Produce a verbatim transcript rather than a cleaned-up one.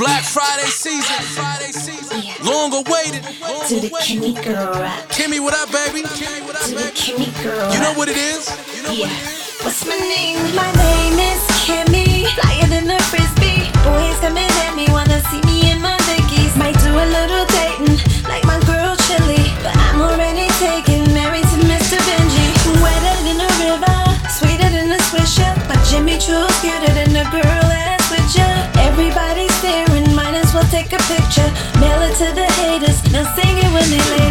Black Friday season. Yeah. Long awaited. To the Kimmy girl rap. Kimmy, what up, baby? Kimmy, what up, To the baby? Kimmy girl You know rap. what it is? You know Yeah. what it is? What's my name? My name is Kimmy. Flyer than a frisbee. Boys coming at me, wanna see me in my biggies. Might do a little dating, like my girl Chili. But I'm already taken, married to Mister Benji. Wetter than a river, sweeter than a swisher. But Jimmy Choo's cuter than a girl that's with ya. Everybody's staring, might as well take a picture. Mail it to the haters, they'll sing it when they lay